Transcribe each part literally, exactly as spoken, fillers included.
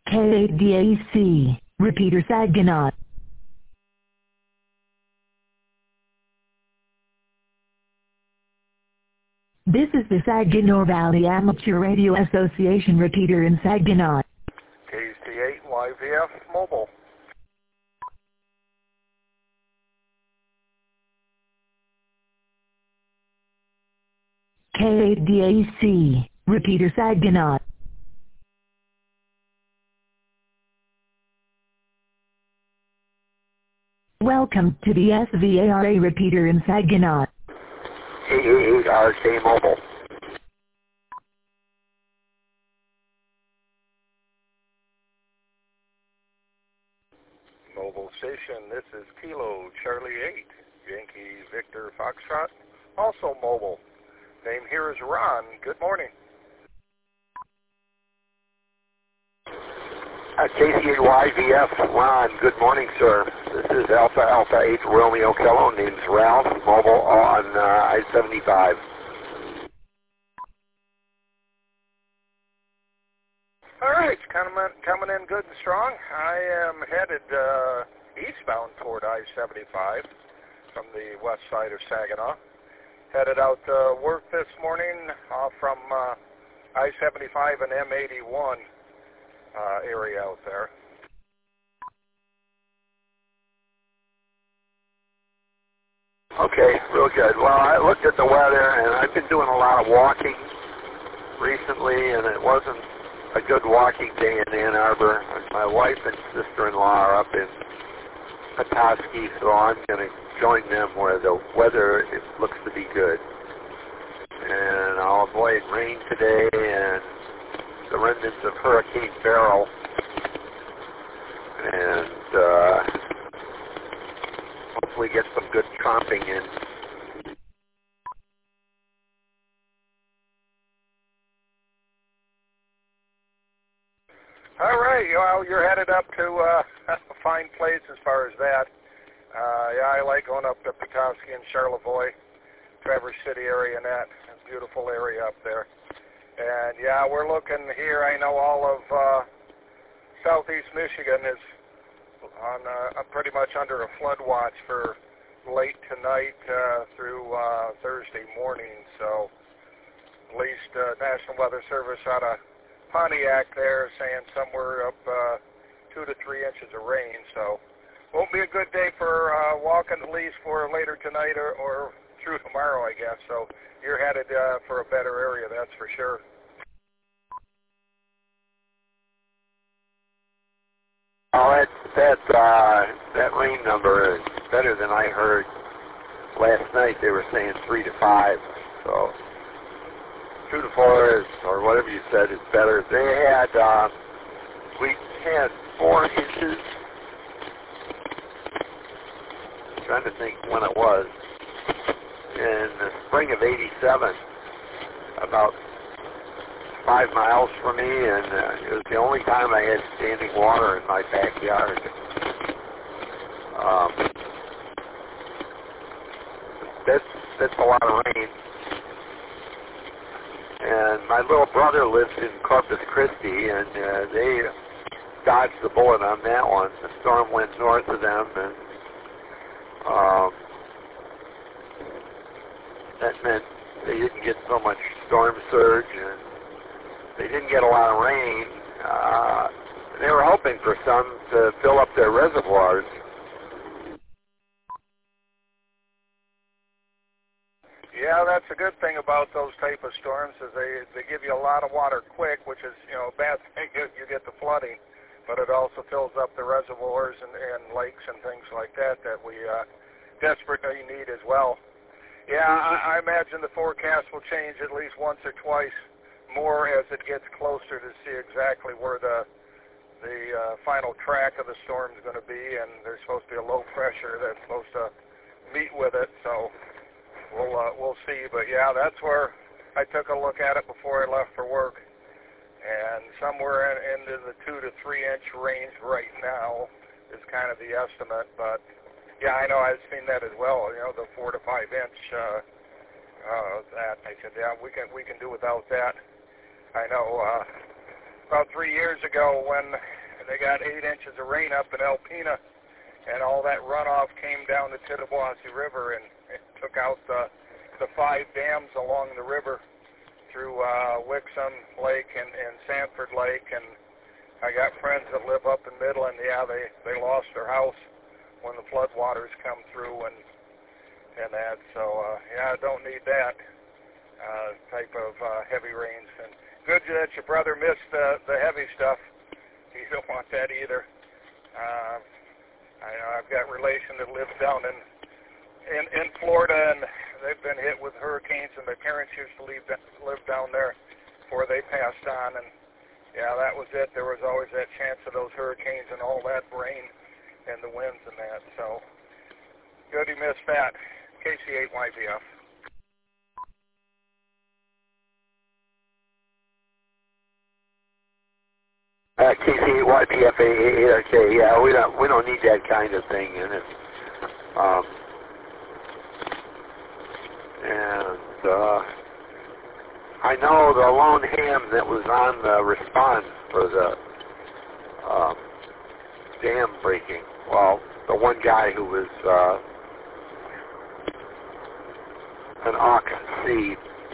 K eight D A C, repeater Saginaw. This is the Saginaw Valley Amateur Radio Association repeater in Saginaw. K S T eight Y V F Mobile. K eight D A C, repeater Saginaw. Welcome to the S V A R A repeater in Saginaw. K eight R K Mobile. Mobile station, this is Kilo Charlie eight, Yankee Victor Foxtrot, also mobile. Name here is Ron. Good morning. Uh, K C eight Y V F, Ron, good morning, sir. This is Alpha Alpha eight Romeo Kilo, name's Ralph, mobile on uh, I seventy-five. All right, coming in, coming in good and strong. I am headed uh, eastbound toward I seventy-five from the west side of Saginaw. Headed out to work this morning uh, from uh, I seventy-five and M eighty-one uh, area out there. Okay, real good. Well, I looked at the weather, and I've been doing a lot of walking recently, and it wasn't a good walking day in Ann Arbor. My wife and sister-in-law are up in Petoskey, so I'm going to join them where the weather it looks to be good. And I'll avoid rain today and the remnants of Hurricane Beryl. And uh, hopefully get some good tromping in. All right, well, you're headed up to uh, a fine place as far as that. Uh, yeah, I like going up to Petoskey and Charlevoix, Traverse City area and that. Beautiful area up there. And yeah, we're looking here. I know all of uh, southeast Michigan is on uh, pretty much under a flood watch for late tonight uh, through uh, Thursday morning. So at least uh, National Weather Service out of Pontiac there saying somewhere up uh, two to three inches of rain. So won't be a good day for uh, walking, at least for later tonight or, or through tomorrow, I guess. So you're headed uh, for a better area, that's for sure. Oh, that that uh, that rain number is better than I heard last night. They were saying three to five, so two to four is, or whatever you said, is better. They had uh, we had four inches. I'm trying to think when it was. In the spring of eighty-seven, about five miles from me, and uh, it was the only time I had standing water in my backyard. Um, that's, that's a lot of rain. And my little brother lives in Corpus Christi, and uh, they dodged the bullet on that one. The storm went north of them, and um, that meant they didn't get so much storm surge, and they didn't get a lot of rain. Uh, they were hoping for some to fill up their reservoirs. Yeah, that's a good thing about those type of storms is they they give you a lot of water quick, which is, you know, a bad thing if you get the flooding, but it also fills up the reservoirs and, and lakes and things like that that we uh, desperately need as well. Yeah, I, I imagine the forecast will change at least once or twice more as it gets closer to see exactly where the the uh, final track of the storm is going to be, and there's supposed to be a low pressure that's supposed to meet with it, so we'll uh, we'll see. But yeah, that's where I took a look at it before I left for work, and somewhere in, into the two to three inch range right now is kind of the estimate, but yeah, I know I've seen that as well. You know, the four to five inch. Uh, uh, that I said, yeah, we can we can do without that. I know. Uh, about three years ago, when they got eight inches of rain up in Alpena, and all that runoff came down the Tittabawassee River and it took out the the five dams along the river through uh, Wixom Lake and, and Sanford Lake. And I got friends that live up in Midland. Yeah, they they lost their house when the floodwaters come through and and that. So uh, yeah, I don't need that uh, type of uh, heavy rains. And good that your brother missed uh, the heavy stuff. You don't want that either. Uh, I know I've got relation that lives down in, in in Florida, and they've been hit with hurricanes, and their parents used to live live down there before they passed on. And yeah, that was it. There was always that chance of those hurricanes and all that rain and the winds and that. So good he missed that. K C eight Y B F. Uh, K C eight Y P F A eight R K. Yeah, we don't we don't need that kind of thing in it. Um, and uh, I know the lone ham that was on the response for the um, dam breaking. Well, the one guy who was uh, an A U C,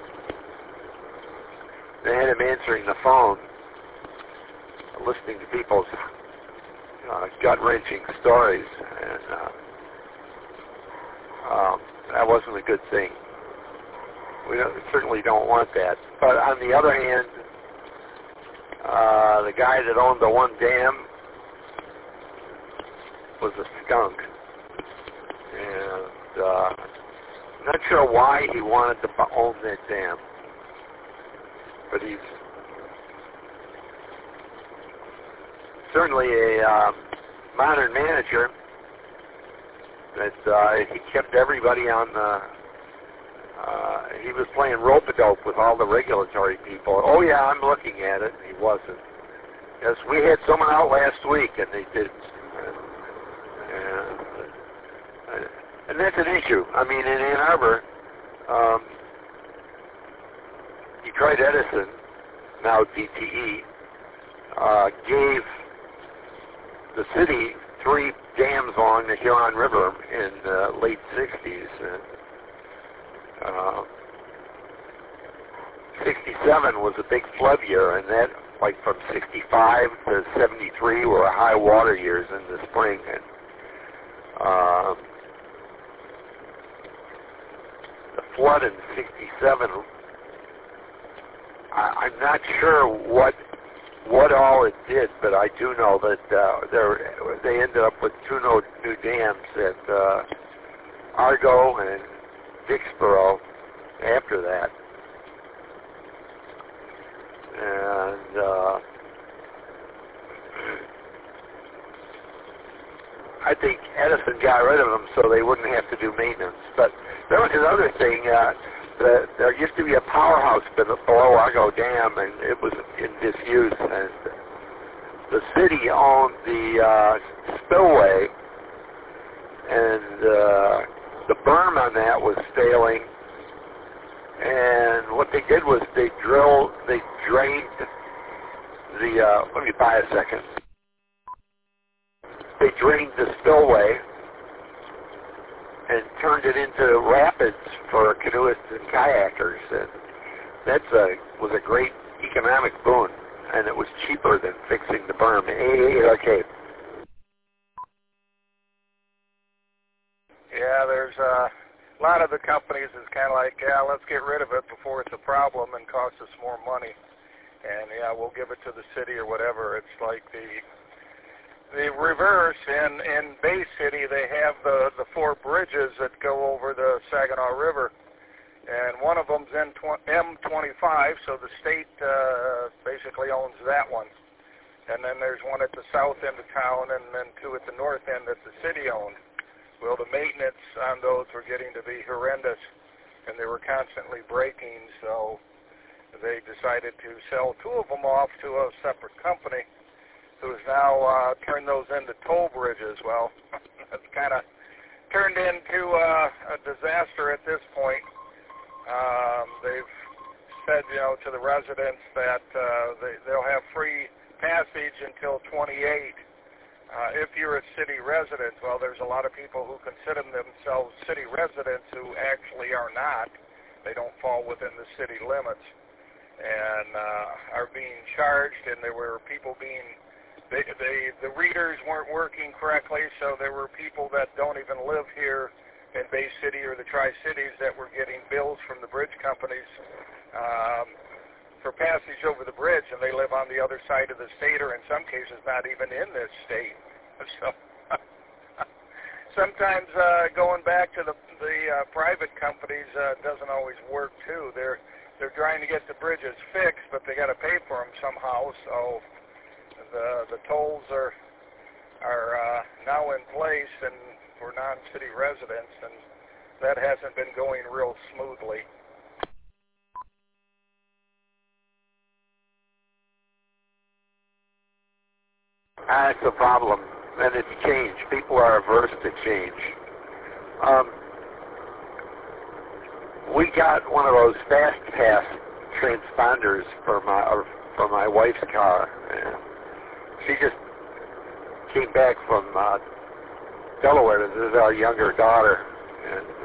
they had him answering the phone, listening to people's uh, gut-wrenching stories, and uh, um, that wasn't a good thing. We don't, certainly don't want that. But on the other hand, uh, the guy that owned the one dam was a skunk, and uh, I'm not sure why he wanted to own that dam, but he's certainly a uh, modern manager that uh, he kept everybody on the, uh, he was playing rope-a-dope with all the regulatory people. Oh yeah, I'm looking at it, and he wasn't. Yes, we had someone out last week, and they did. And, uh, and that's an issue. I mean, in Ann Arbor, um, Detroit Edison, now D T E, uh, gave the city three dams along the Huron River in the late sixties. And, uh, sixty-seven was a big flood year, and that, like from sixty-five to seventy-three were high water years in the spring. And uh, the flood in sixty-seven, I, I'm not sure what what all it did, but I do know that uh, there, they ended up with two no, new dams at uh, Argo and Vicksboro after that. And uh, I think Edison got rid of them so they wouldn't have to do maintenance. But there was another thing. Uh, the, there used to be a powerhouse below Argo Dam, and it was in disuse. And the city owned the uh, spillway, and uh, the berm on that was failing. And what they did was they drilled, they drained the, uh, let me buy a second. They drained the spillway and turned it into rapids for canoeists and kayakers. And that was a great economic boon, and it was cheaper than fixing the berm. Okay. Yeah, there's uh, a lot of the companies is kind of like, yeah, let's get rid of it before it's a problem and costs us more money. And yeah, we'll give it to the city or whatever. It's like the the reverse. In in Bay City, they have the the four bridges that go over the Saginaw River, and one of them's in M twenty-five, so the state uh, basically owns that one. And then there's one at the south end of town, and then two at the north end that the city owned. Well, the maintenance on those were getting to be horrendous, and they were constantly breaking, so they decided to sell two of them off to a separate company who's now uh, turned those into toll bridges. Well, it's kind of turned into uh, a disaster at this point. Um, they've said, you know, to the residents that uh, they, they'll have free Passage until twenty-eight. Uh, if you're a city resident, well, there's a lot of people who consider themselves city residents who actually are not. They don't fall within the city limits and uh, are being charged, and there were people being, they, they, the readers weren't working correctly, so there were people that don't even live here in Bay City or the Tri-Cities that were getting bills from the bridge companies um, for passage over the bridge, and they live on the other side of the state, or in some cases not even in this state. So sometimes uh, going back to the, the uh, private companies uh, doesn't always work too. They're they're trying to get the bridges fixed, but they got to pay for them somehow. So the the tolls are are uh, now in place and for non-city residents, and that hasn't been going real smoothly. That's the problem, and it's change. People are averse to change. Um, we got one of those fast pass transponders for my or for my wife's car, and she just came back from uh, Delaware. This is our younger daughter, and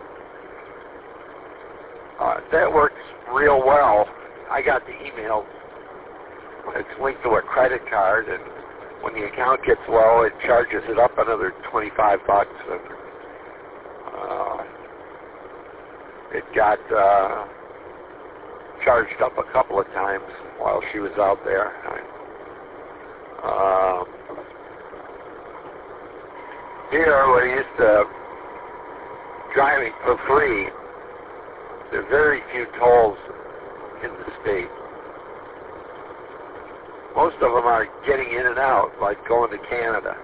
uh, uh, that works real well. I got the email. It's linked to a credit card, and when the account gets low, it charges it up another twenty-five bucks. And uh, it got uh, charged up a couple of times while she was out there. Uh, here, we're used to driving for free. There are very few tolls in the state. Most of them are getting in and out, like going to Canada.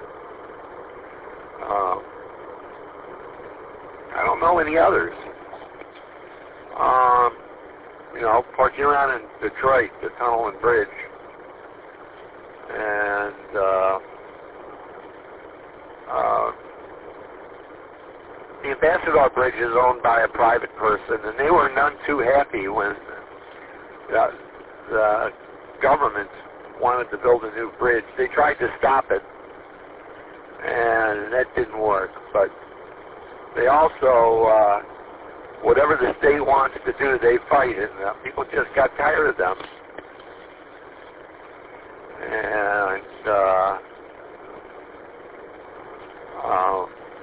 Um, I don't know any others. Um, you know, Port Huron in Detroit, the Tunnel and Bridge. And uh, uh, the Ambassador Bridge is owned by a private person, and they were none too happy when the, the government wanted to build a new bridge. They tried to stop it, and that didn't work. But they also, uh, whatever the state wants to do, they fight, and uh, people just got tired of them. And uh, uh,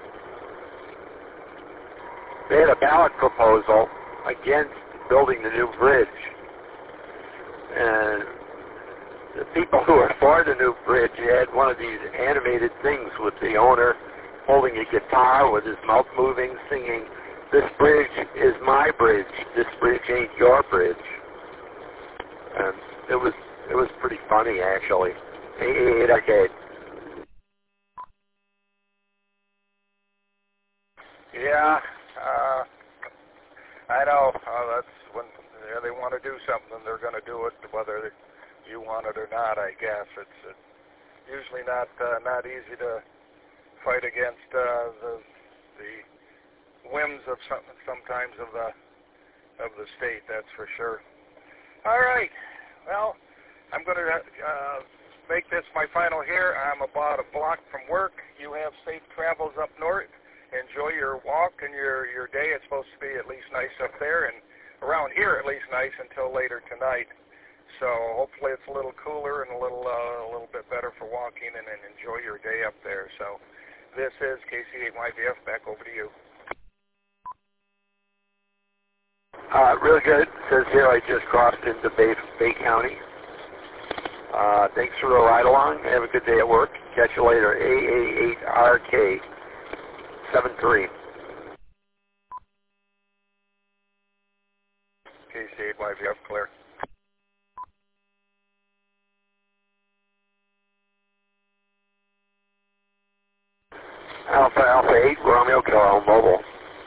they had a ballot proposal against building the new bridge, and the people who were for the new bridge had one of these animated things with the owner holding a guitar with his mouth moving, singing, "This bridge is my bridge. This bridge ain't your bridge." And it was it was pretty funny, actually. Hey, arcade. Yeah, uh, I know. Uh, that's when yeah, they want to do something, they're going to do it, whether you want it or not. I guess it's, it's usually not uh, not easy to fight against uh, the the whims of some, sometimes of the of the state. That's for sure. All right. Well, I'm going to uh, make this my final here. I'm about a block from work. You have safe travels up north. Enjoy your walk and your your day. It's supposed to be at least nice up there, and around here at least nice until later tonight. So hopefully it's a little cooler and a little uh, a little bit better for walking, and, and enjoy your day up there. So this is K C eight Y V F. Back over to you. Uh, really good. It says here I just crossed into Bay, Bay County. Uh, thanks for the ride along. Have a good day at work. Catch you later. A A eight R K seven three. K C eight Y V F, clear. Alpha Alpha eight, Romeo Kilo Mobile.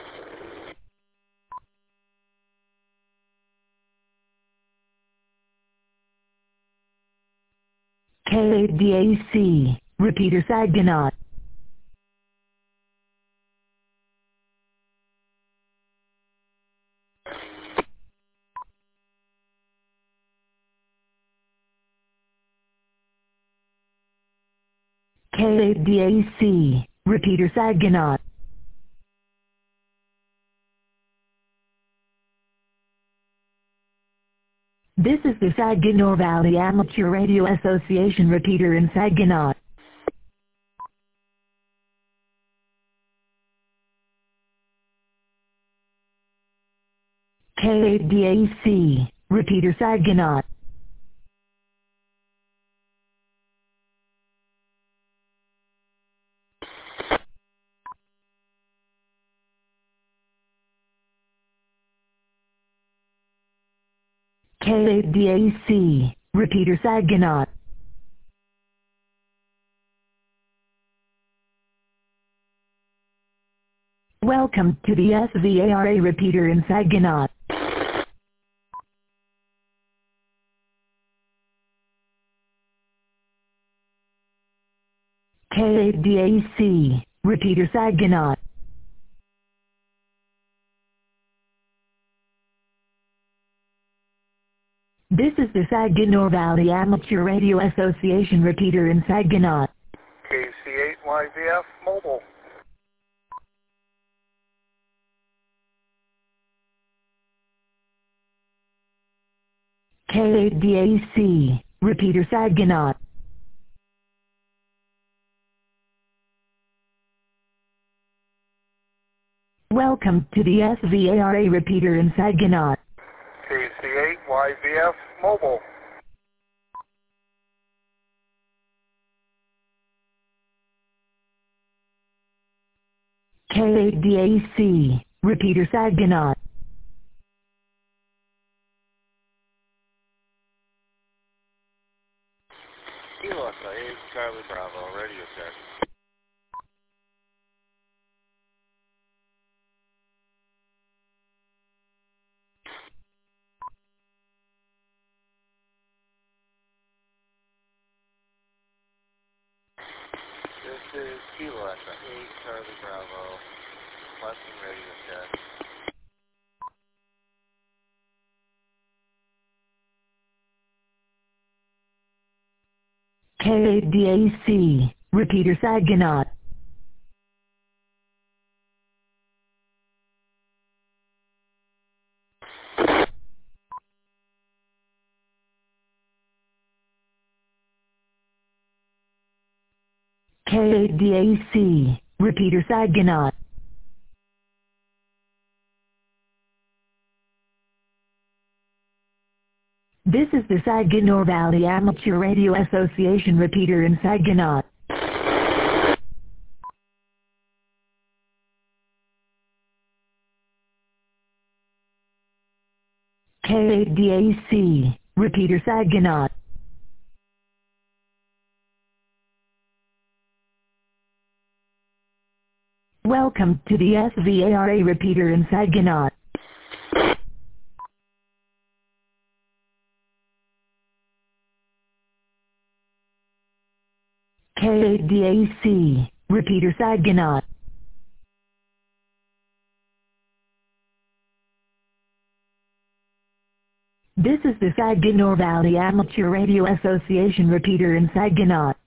K eight D A C, repeater Saginaw. K eight D A C, repeater Saginaw. This is the Saginaw Valley Amateur Radio Association repeater in Saginaw. K eight D A C, repeater Saginaw. K eight D A C, repeater Saginaw. Welcome to the S V A R A repeater in Saginaw. K eight D A C, repeater Saginaw. This is the Saginaw Valley Amateur Radio Association repeater in Saginaw. K C eight Y V F mobile. K eight D A C, repeater Saginaw. Welcome to the S V A R A repeater in Saginaw. K C eight Y V F mobile. K eight D A C, repeater Saginaw. Kilo eight, Charlie Bravo, radio check. This is Kilo eight, Charlie Bravo, Western radio check. K eight D A C, repeater Saginaw. K eight D A C, repeater Saginaw. This is the Saginaw Valley Amateur Radio Association repeater in Saginaw. K eight D A C, repeater Saginaw. Welcome to the S V A R A repeater in Saginaw. K eight D A C, repeater Saginaw. This is the Saginaw Valley Amateur Radio Association repeater in Saginaw.